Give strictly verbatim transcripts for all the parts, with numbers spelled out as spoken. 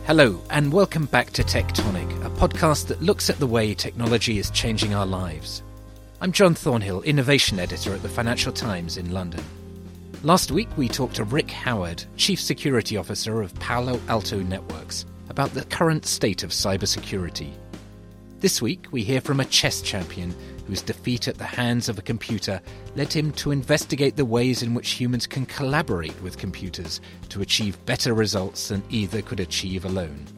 Hello, and welcome back to Tectonic, a podcast that looks at the way technology is changing our lives. I'm John Thornhill, Innovation Editor at the Financial Times in London. Last week we talked to Rick Howard, Chief Security Officer of Palo Alto Networks, about the current state of cybersecurity. This week we hear from a chess champion whose defeat at the hands of a computer led him to investigate the ways in which humans can collaborate with computers to achieve better results than either could achieve alone.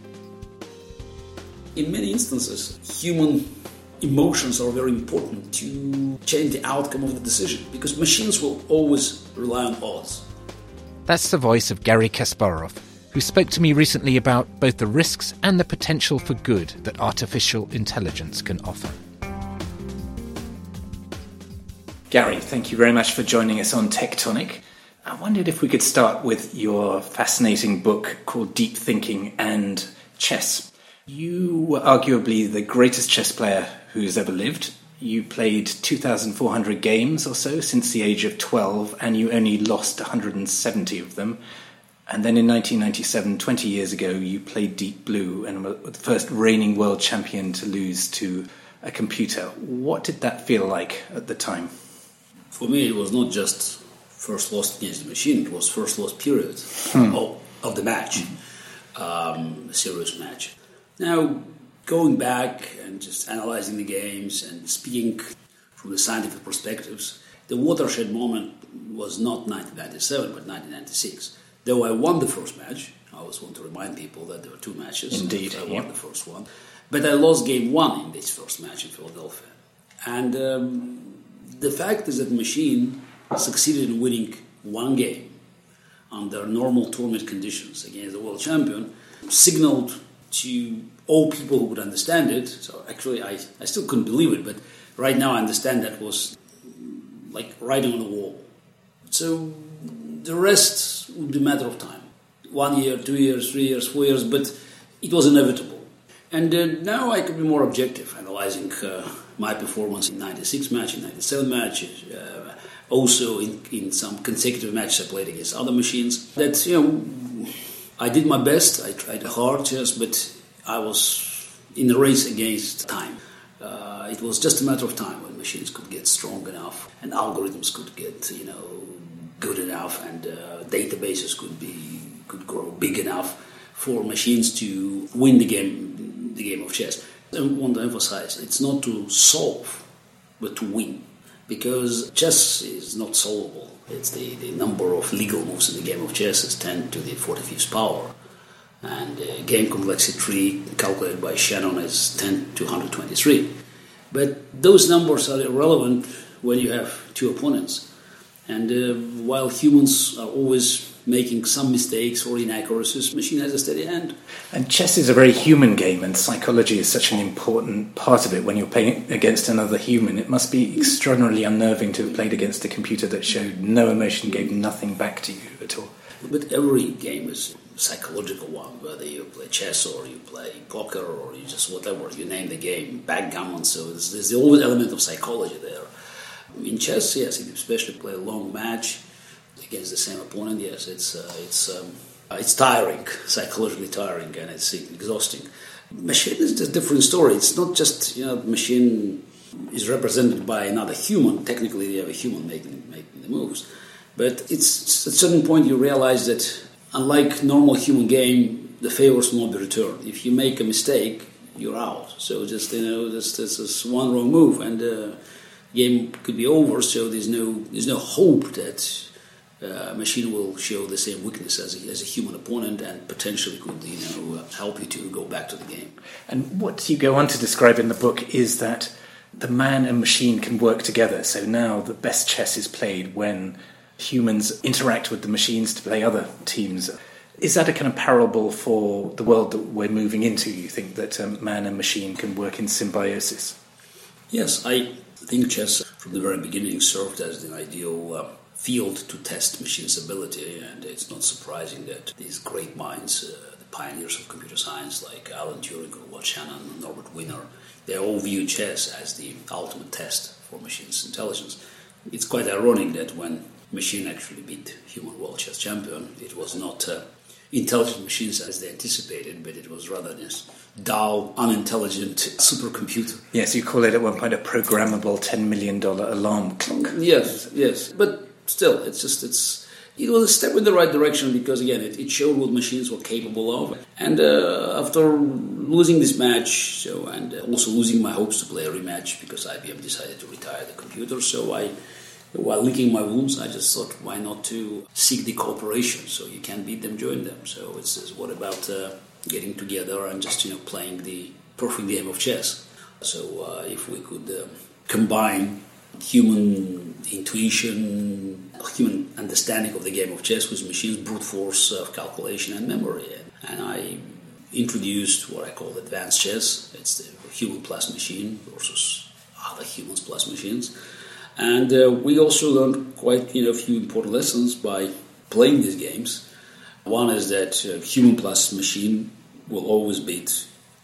In many instances, human emotions are very important to change the outcome of the decision, because machines will always rely on odds. That's the voice of Garry Kasparov, who spoke to me recently about both the risks and the potential for good that artificial intelligence can offer. Garry, thank you very much for joining us on Tectonic. I wondered if we could start with your fascinating book called Deep Thinking and Chess. You were arguably the greatest chess player who's ever lived. You played two thousand four hundred games or so since the age of twelve, and you only lost one hundred seventy of them. And then in nineteen ninety-seven, twenty years ago, you played Deep Blue and were the first reigning world champion to lose to a computer. What did that feel like at the time? For me, it was not just first lost against the machine, it was first lost period hmm. of, of the match, um, a serious match. Now, going back and just analyzing the games and speaking from the scientific perspectives, the watershed moment was not nineteen ninety-seven, but nineteen ninety-six. Though I won the first match, I always want to remind people that there were two matches. Indeed. I won yep. the first one. But I lost game one in this first match in Philadelphia. And um, the fact is that the machine succeeded in winning one game under normal tournament conditions against the world champion, signaled to all people who could understand it. So actually, I, I still couldn't believe it, but right now I understand that was like writing on the wall. So the rest would be a matter of time. One year, two years, three years, four years, but it was inevitable. And uh, now I can be more objective, analyzing uh, my performance in ninety-six match, in ninety-seven match, uh, also in, in some consecutive matches I played against other machines. That, you know, I did my best, I tried hard, yes, but I was in a race against time. Uh, it was just a matter of time when machines could get strong enough and algorithms could get, you know, good enough, and uh, databases could be could grow big enough for machines to win the game, the game of chess. I want to emphasize, it's not to solve, but to win, because chess is not solvable. It's the, the number of legal moves in the game of chess is ten to the forty-fifth power, and uh, game complexity tree calculated by Shannon is ten to one hundred twenty-three. But those numbers are irrelevant when you have two opponents. And uh, while humans are always making some mistakes or inaccuracies, machine has a steady hand. And chess is a very human game, and psychology is such an important part of it. When you're playing against another human, it must be extraordinarily unnerving to have played against a computer that showed no emotion, gave nothing back to you at all. But every game is a psychological one, whether you play chess or you play poker or you just whatever, you name the game, backgammon, so there's, there's always an element of psychology there. In chess, yes, if you especially play a long match against the same opponent, yes, it's uh, it's um, it's tiring, psychologically tiring, and it's exhausting. Machine is just a different story. It's not just, you know, the machine is represented by another human. Technically, you have a human making making the moves, but it's at a certain point you realize that unlike normal human game, the favors will not be returned. If you make a mistake, you're out. So just, you know, this this is one wrong move and. Uh, Game could be over, so there's no there's no hope that uh, a machine will show the same weakness as a, as a human opponent and potentially could, you know, help you to go back to the game. And what you go on to describe in the book is that the man and machine can work together. So now the best chess is played when humans interact with the machines to play other teams. Is that a kind of parable for the world that we're moving into? You think that um, man and machine can work in symbiosis? Yes, I think chess from the very beginning served as the ideal uh, field to test machines' ability, and it's not surprising that these great minds, uh, the pioneers of computer science like Alan Turing or Watt Shannon, Norbert Wiener, they all view chess as the ultimate test for machines' intelligence. It's quite ironic that when machine actually beat human world chess champion, it was not uh, intelligent machines as they anticipated, but it was rather this dull, unintelligent supercomputer. Yes, you call it at one point a programmable ten million dollars alarm clock. Yes, yes. But still, it's just, it's, it was a step in the right direction because, again, it, it showed what machines were capable of. And uh, after losing this match, so and also losing my hopes to play a rematch because I B M decided to retire the computer, so I, while licking my wounds, I just thought, why not to seek the cooperation? So you can't beat them, join them. So it's, it's what about uh, getting together and just, you know, playing the perfect game of chess? So uh, if we could uh, combine human intuition, human understanding of the game of chess with machines' brute force of calculation and memory. And I introduced what I call advanced chess. It's the human plus machine versus other humans plus machines. And uh, we also learned quite you know, a few important lessons by playing these games. One is that uh, human plus machine will always beat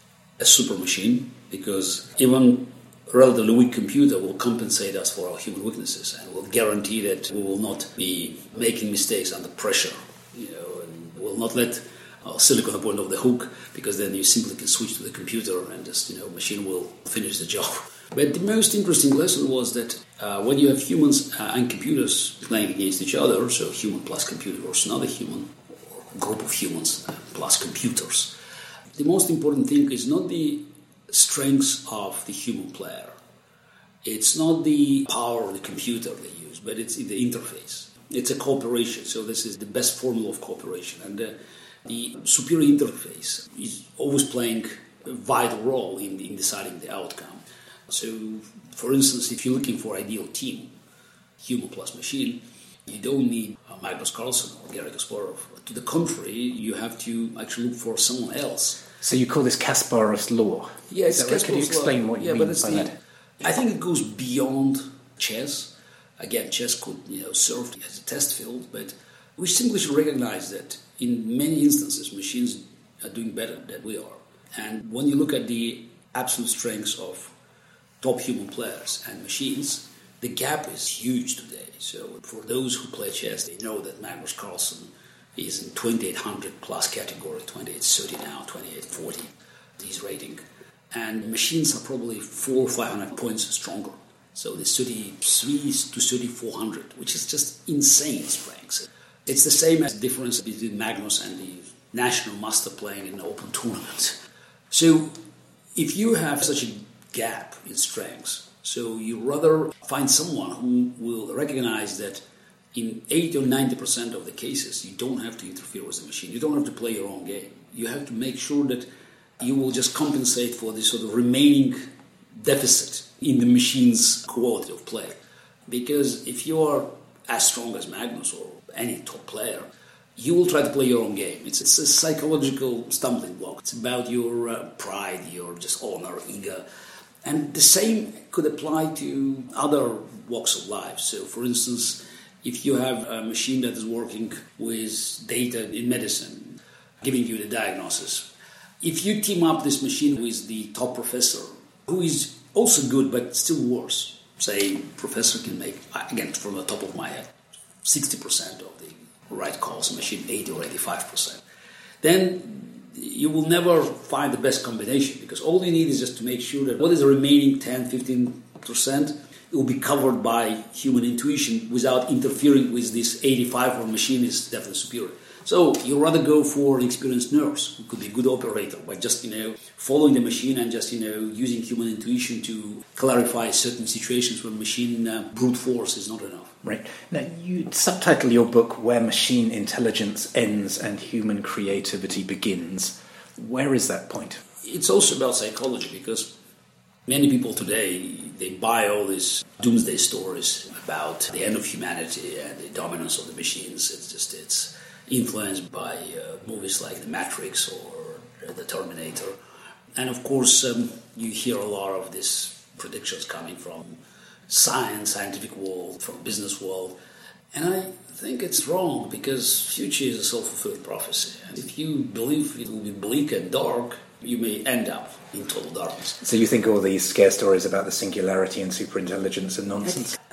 a super machine because even a relatively weak computer will compensate us for our human weaknesses and will guarantee that we will not be making mistakes under pressure, you know, and will not let our silicon point off the hook because then you simply can switch to the computer and just, you know, machine will finish the job. But the most interesting lesson was that uh, when you have humans uh, and computers playing against each other, so human plus computer versus another human, or group of humans uh, plus computers, the most important thing is not the strengths of the human player. It's not the power of the computer they use, but it's in the interface. It's a cooperation, so this is the best formula of cooperation. And uh, the superior interface is always playing a vital role in, in deciding the outcome. So, for instance, if you're looking for ideal team, human plus machine, you don't need uh, Magnus Carlsen or Garry Kasparov. To the contrary, you have to actually look for someone else. So you call this Kasparov's law? Yeah, it's Kasparov's law. Can you explain what you yeah, mean but it's by the, that? I think it goes beyond chess. Again, chess could you know serve as a test field, but we simply should recognize that in many instances, machines are doing better than we are. And when you look at the absolute strengths of top human players and machines, the gap is huge today. So for those who play chess, they know that Magnus Carlsen is in twenty-eight hundred plus category, twenty-eight thirty now, twenty-eight forty, his rating. And machines are probably four or five hundred points stronger. So the thirty-three to thirty-four hundred, which is just insane strengths. It's the same as the difference between Magnus and the national master playing in open tournaments. So if you have such a gap in strengths, so you rather find someone who will recognize that in eighty or ninety percent of the cases, you don't have to interfere with the machine. You don't have to play your own game. You have to make sure that you will just compensate for the sort of remaining deficit in the machine's quality of play. Because if you are as strong as Magnus or any top player, you will try to play your own game. It's, it's a psychological stumbling block. It's about your uh, pride, your just honor, ego. And the same could apply to other walks of life. So, for instance, if you have a machine that is working with data in medicine, giving you the diagnosis, if you team up this machine with the top professor, who is also good but still worse, say professor can make, again, from the top of my head, sixty percent of the right calls, machine eighty or eighty-five percent, then you will never find the best combination because all you need is just to make sure that what is the remaining ten, fifteen percent, it will be covered by human intuition without interfering with this eighty-five where machine is definitely superior. So you rather go for an experienced nurse who could be a good operator by just, you know, following the machine and just, you know, using human intuition to clarify certain situations where machine uh, brute force is not enough. Right. Now, you subtitle your book Where Machine Intelligence Ends and Human Creativity Begins. Where is that point? It's also about psychology because many people today, they buy all these doomsday stories about the end of humanity and the dominance of the machines. It's just, it's influenced by uh, movies like The Matrix or uh, The Terminator. And of course, um, you hear a lot of these predictions coming from science, scientific world, from business world. And I think it's wrong because future is a self-fulfilling prophecy. And if you believe it will be bleak and dark, you may end up in total darkness. So you think all these scare stories about the singularity and superintelligence are nonsense?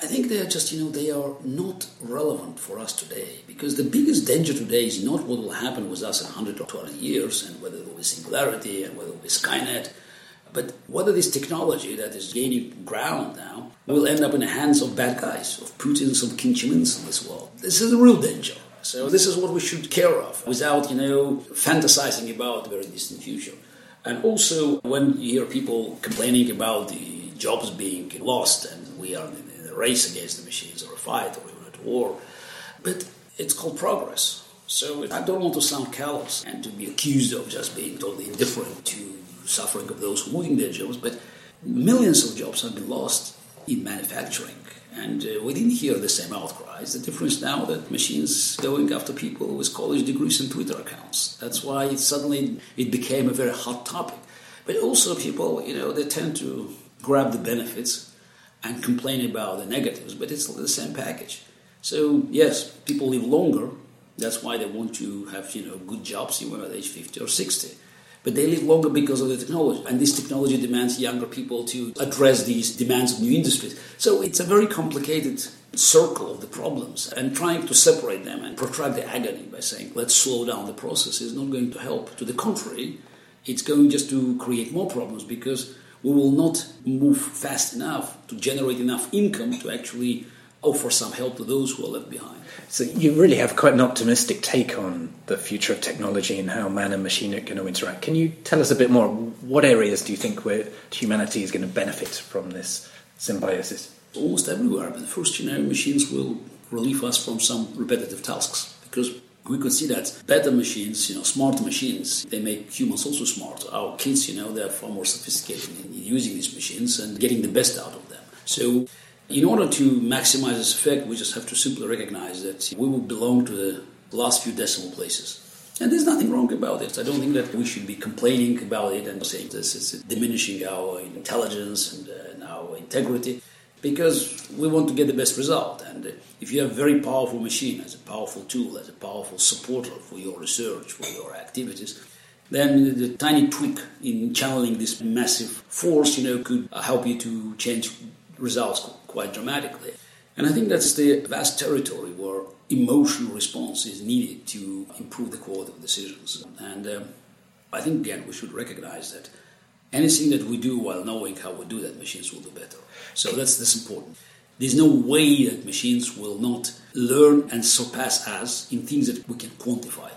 I think they are just, you know, they are not relevant for us today, because the biggest danger today is not what will happen with us in one hundred or twenty years and whether it will be singularity and whether it will be Skynet, but whether this technology that is gaining ground now will end up in the hands of bad guys, of Putins, of Kim Jong-uns in this world. This is a real danger. So this is what we should care of without, you know, fantasizing about the very distant future. And also when you hear people complaining about the jobs being lost and we are in a race against the machines or a fight or even at war, but it's called progress. So I don't want to sound callous and to be accused of just being totally indifferent to suffering of those who are losing their jobs, but millions of jobs have been lost in manufacturing. And uh, we didn't hear the same outcries. The difference now that machines going after people with college degrees and Twitter accounts. That's why it suddenly it became a very hot topic. But also people, you know, they tend to grab the benefits and complain about the negatives, but it's the same package. So yes, people live longer. That's why they want to have, you know, good jobs even at age fifty or sixty. But they live longer because of the technology. And this technology demands younger people to address these demands of new industries. So it's a very complicated circle of the problems. And trying to separate them and protract the agony by saying, let's slow down the process is not going to help. To the contrary, it's going just to create more problems because we will not move fast enough to generate enough income to actually offer some help to those who are left behind. So you really have quite an optimistic take on the future of technology and how man and machine are going to interact. Can you tell us a bit more? What areas do you think where humanity is going to benefit from this symbiosis? Almost everywhere. But first, you know, machines will relieve us from some repetitive tasks because we could see that better machines, you know, smart machines, they make humans also smart. Our kids, you know, they're far more sophisticated in using these machines and getting the best out of them. So in order to maximize this effect, we just have to simply recognize that we will belong to the last few decimal places. And there's nothing wrong about it. I don't think that we should be complaining about it and saying this is diminishing our intelligence and, uh, and our integrity, because we want to get the best result. And uh, if you have a very powerful machine as a powerful tool, as a powerful supporter for your research, for your activities, then the tiny tweak in channeling this massive force, you know, could help you to change results quite dramatically. And I think that's the vast territory where emotional response is needed to improve the quality of decisions. And um, I think, again, we should recognize that anything that we do while knowing how we do that, machines will do better. So that's, that's important. There's no way that machines will not learn and surpass us in things that we can quantify.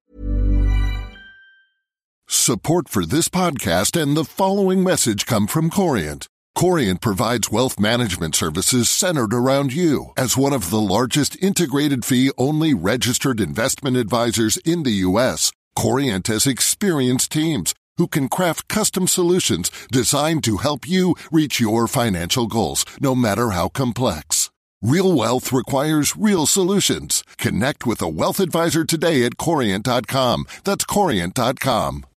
Support for this podcast and the following message come from Corient. Corient provides wealth management services centered around you. As one of the largest integrated fee-only registered investment advisors in the U S, Corient has experienced teams who can craft custom solutions designed to help you reach your financial goals, no matter how complex. Real wealth requires real solutions. Connect with a wealth advisor today at Corient dot com. That's Corient dot com.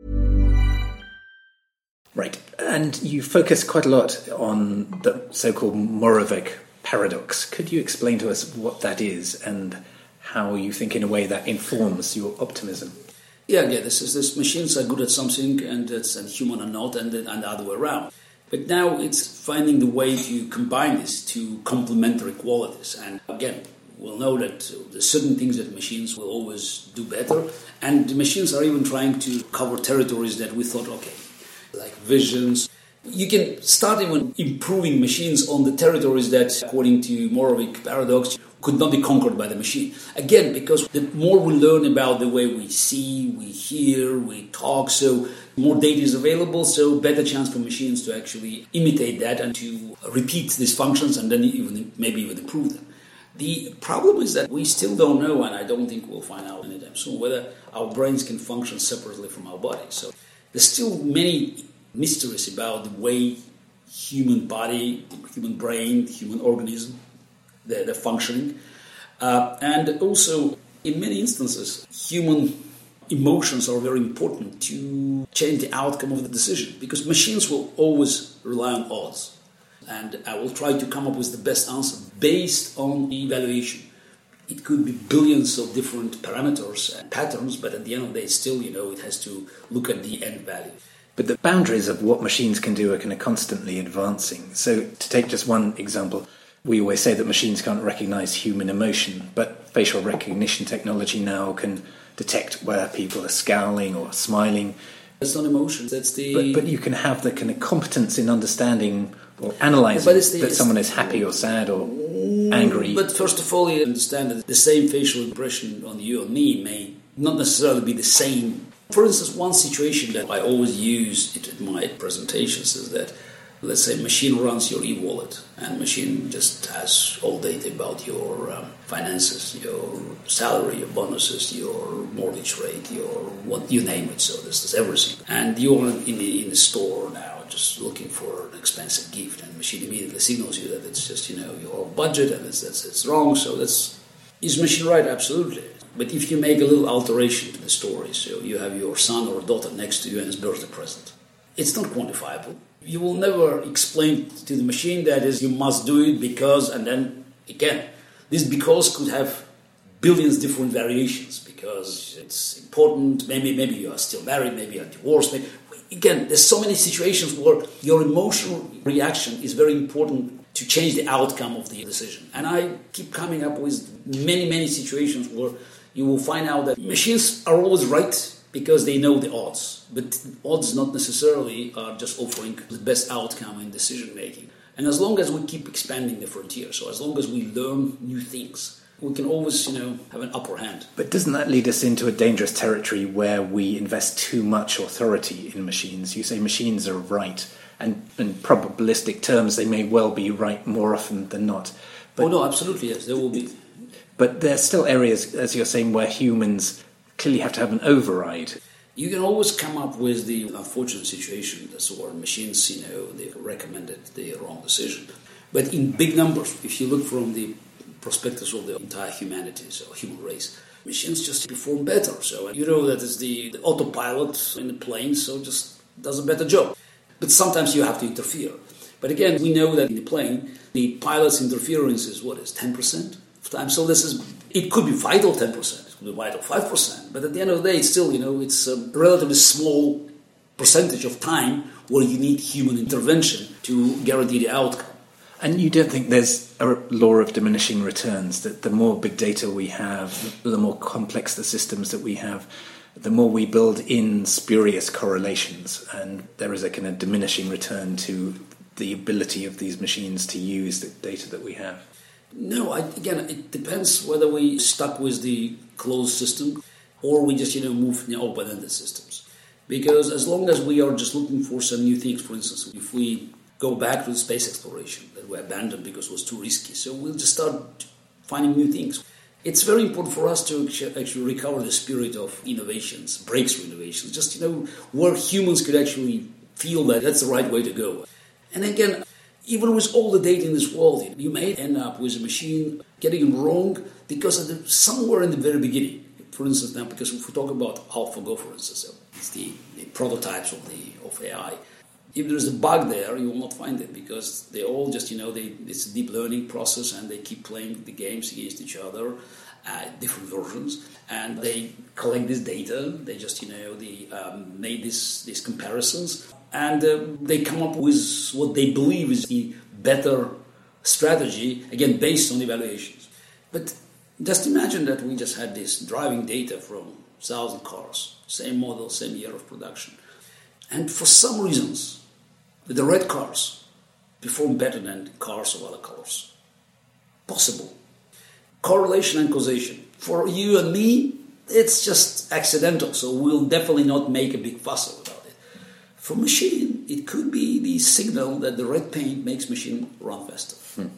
Right, and you focus quite a lot on the so-called Moravec paradox. Could you explain to us what that is and how you think in a way that informs your optimism? Yeah, yeah, this is this machines are good at something and it's and human are not, and, and the other way around. But now it's finding the way to combine these two complementary qualities. And again, we'll know that there's certain things that machines will always do better, and the machines are even trying to cover territories that we thought, okay, like visions. You can start even improving machines on the territories that, according to Moravec paradox, could not be conquered by the machine. Again, because the more we learn about the way we see, we hear, we talk, so more data is available, so better chance for machines to actually imitate that and to repeat these functions and then even maybe even improve them. The problem is that we still don't know, and I don't think we'll find out anytime soon, whether our brains can function separately from our bodies. So there's still many mysteries about the way human body, human brain, human organism, they're, they're functioning. Uh, and also, in many instances, human emotions are very important to change the outcome of the decision, because machines will always rely on odds. And I will try to come up with the best answer based on the evaluation. It could be billions of different parameters and patterns, but at the end of the day, still, you know, it has to look at the end value. But the boundaries of what machines can do are kind of constantly advancing. So to take just one example, We always say that machines can't recognize human emotion, but facial recognition technology now can detect where people are scowling or smiling. That's not emotion, that's the... But, but you can have the kind of competence in understanding or analysing the, that someone is happy or sad or angry. But first of all, you understand that the same facial impression on you or me may not necessarily be the same. For instance, one situation that I always use in my presentations is that, let's say, machine runs your e-wallet, and machine just has all data about your um, finances, your salary, your bonuses, your mortgage rate, your what you name it. So this is everything. And you're in the, in the store now, just looking for an expensive gift, and the machine immediately signals you that it's just, you know, your budget and it's it's, it's wrong. So that's is machine right? Absolutely. But if you make a little alteration to the story, so you have your son or daughter next to you and his birthday present, it's not quantifiable. You will never explain to the machine that is you must do it because, and then again, this because could have billions different variations because it's important. Maybe maybe you are still married, maybe you are divorced. Maybe, again, there's so many situations where your emotional reaction is very important to change the outcome of the decision. And I keep coming up with many many situations where you will find out that machines are always right because they know the odds. But odds not necessarily are just offering the best outcome in decision making. And as long as we keep expanding the frontier, so as long as we learn new things, we can always, you know, have an upper hand. But doesn't that lead us into a dangerous territory where we invest too much authority in machines? You say machines are right, and in probabilistic terms, they may well be right more often than not. But, oh no, absolutely, yes, there will be. But there's still areas, as you're saying, where humans clearly have to have an override. You can always come up with the unfortunate situation that's where machines, you know, they recommended the wrong decision. But in big numbers, if you look from the perspectives of the entire humanity, so human race, machines just perform better. So you know that is the, the autopilot in the plane, so just does a better job. But sometimes you have to interfere. But again, we know that in the plane, the pilot's interference is what is ten percent of time. So this is it could be vital ten percent. The vital five percent, but at the end of the day, it's still, you know, it's a relatively small percentage of time where you need human intervention to guarantee the outcome. And you don't think there's a law of diminishing returns, that the more big data we have, the more complex the systems that we have, the more we build in spurious correlations, and there is a kind of diminishing return to the ability of these machines to use the data that we have? No, I, again, it depends whether we stuck with the closed system or we just, you know, move in open-ended systems. Because as long as we are just looking for some new things, for instance, if we go back to the space exploration that we abandoned because it was too risky, so we'll just start finding new things. It's very important for us to actually recover the spirit of innovations, breakthrough innovations, just, you know, where humans could actually feel that that's the right way to go. And again, even with all the data in this world, you may end up with a machine getting it wrong because of the, somewhere in the very beginning. For instance, now, because if we talk about AlphaGo, for instance, so it's the, the prototypes of the of A I. If there's a bug there, you will not find it because they all just, you know, they it's a deep learning process and they keep playing the games against each other, uh, different versions, and they collect this data. They just, you know, they um, made this these comparisons. And uh, they come up with what they believe is the better strategy, again, based on evaluations. But just imagine that we just had this driving data from one thousand cars, same model, same year of production. And for some reasons, the red cars perform better than cars of other colors. Possible. Correlation and causation. For you and me, it's just accidental, so we'll definitely not make a big fuss about it. For machine, it could be the signal that the red paint makes machine run faster. Hmm.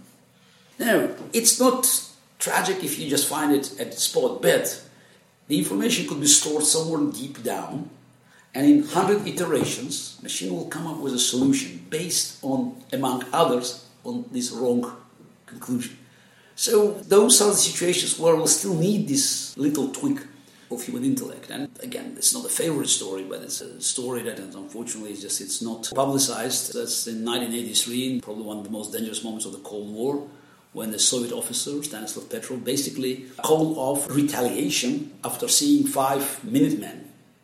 Now, it's not tragic if you just find it at the spot, but the information could be stored somewhere deep down, and in one hundred iterations, machine will come up with a solution based on, among others, on this wrong conclusion. So those are the situations where we'll still need this little tweak of human intellect. And again, it's not a favorite story, but it's a story that unfortunately is just it's not publicized. That's in nineteen eighty-three, probably one of the most dangerous moments of the Cold War, when the Soviet officer, Stanislav Petrov, basically called off retaliation after seeing five Minutemen,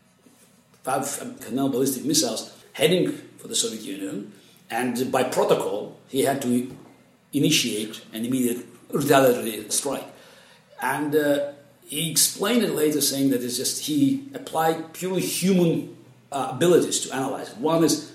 five Canal ballistic missiles heading for the Soviet Union. And by protocol, he had to initiate an immediate retaliatory strike. And uh, he explained it later, saying that it's just he applied purely human uh, abilities to analyze it. One is,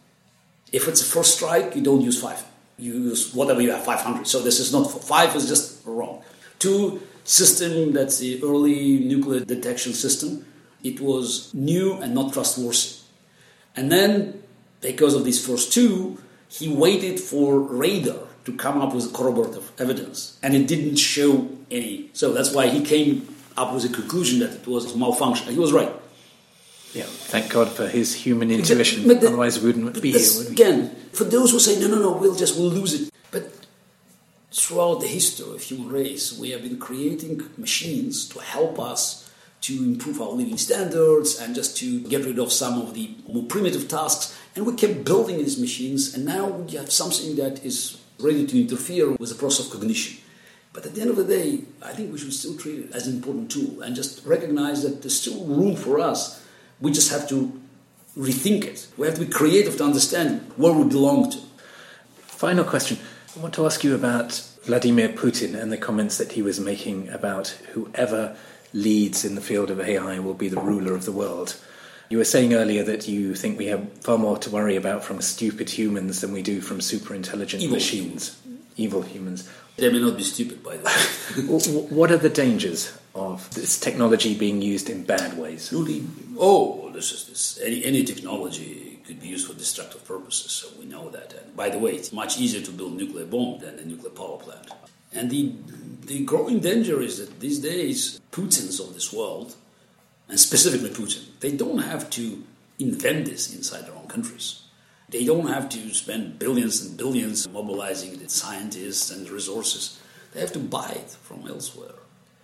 if it's a first strike, you don't use five. You use whatever you have, five hundred. So this is not, five is just wrong. Two, system, that's the early nuclear detection system. It was new and not trustworthy. And then, because of these first two, he waited for radar to come up with corroborative evidence. And it didn't show any. So that's why he came up with a conclusion that it was a malfunction. He was right. Yeah, thank God for his human intuition. But the, Otherwise, we wouldn't be here, would we? Again, for those who say, no, no, no, we'll just, we'll lose it. But throughout the history of human race, we have been creating machines to help us to improve our living standards and just to get rid of some of the more primitive tasks. And we kept building these machines, and now we have something that is ready to interfere with the process of cognition. But at the end of the day, I think we should still treat it as an important tool and just recognize that there's still room for us. We just have to rethink it. We have to be creative to understand where we belong to. Final question. I want to ask you about Vladimir Putin and the comments that he was making about whoever leads in the field of A I will be the ruler of the world. You were saying earlier that you think we have far more to worry about from stupid humans than we do from super intelligent Evil machines. humans. Evil humans. They may not be stupid, by the way. What are the dangers of this technology being used in bad ways? Really? Oh, this is this. Any, any technology could be used for destructive purposes, so we know that. And by the way, it's much easier to build a nuclear bomb than a nuclear power plant. And the the growing danger is that these days, Putins of this world, and specifically Putin, they don't have to invent this inside their own countries. They don't have to spend billions and billions mobilizing the scientists and resources. They have to buy it from elsewhere.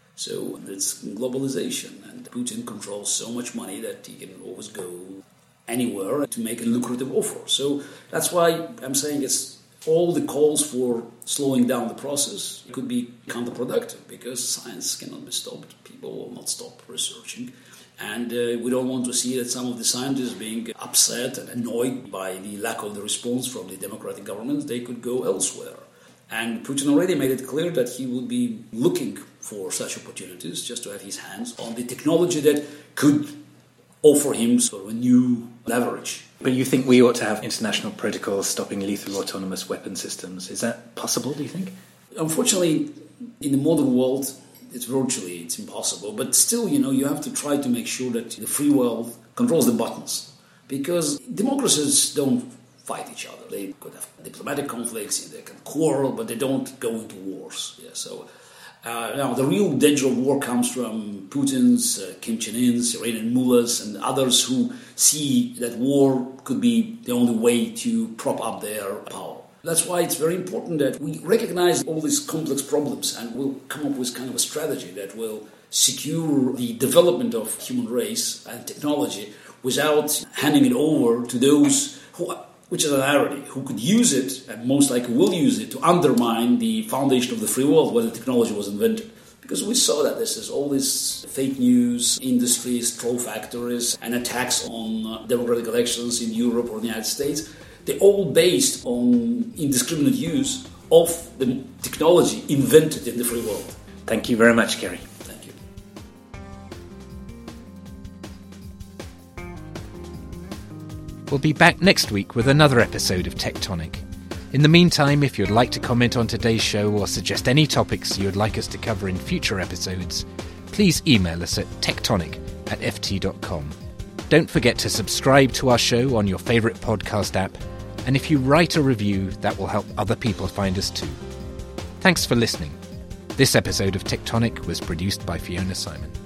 So it's globalization, and Putin controls so much money that he can always go anywhere to make a lucrative offer. So that's why I'm saying it's all the calls for slowing down the process could be counterproductive, because science cannot be stopped. People will not stop researching. And uh, we don't want to see that some of the scientists being upset and annoyed by the lack of the response from the democratic governments. They could go elsewhere. And Putin already made it clear that he will be looking for such opportunities, just to have his hands on the technology that could offer him sort of a new leverage. But you think we ought to have international protocols stopping lethal autonomous weapon systems. Is that possible, do you think? Unfortunately, in the modern world, it's virtually, it's impossible. But still, you know, you have to try to make sure that the free world controls the buttons. Because democracies don't fight each other. They could have diplomatic conflicts, they can quarrel, but they don't go into wars. Yeah, so uh, now the real danger of war comes from Putin's, uh, Kim Jong-un's, Iranian mullahs, and others who see that war could be the only way to prop up their power. That's why it's very important that we recognize all these complex problems and we'll come up with kind of a strategy that will secure the development of human race and technology without handing it over to those who, which is a rarity, who could use it and most likely will use it to undermine the foundation of the free world where the technology was invented. Because we saw that this is all these fake news industries, troll factories, and attacks on uh, democratic elections in Europe or the United States. They're all based on indiscriminate use of the technology invented in the free world. Thank you very much, Gary. Thank you. We'll be back next week with another episode of Tectonic. In the meantime, if you'd like to comment on today's show or suggest any topics you'd like us to cover in future episodes, please email us at tectonic at f t dot com. Don't forget to subscribe to our show on your favourite podcast app, and if you write a review, that will help other people find us too. Thanks for listening. This episode of Tectonic was produced by Fiona Simon.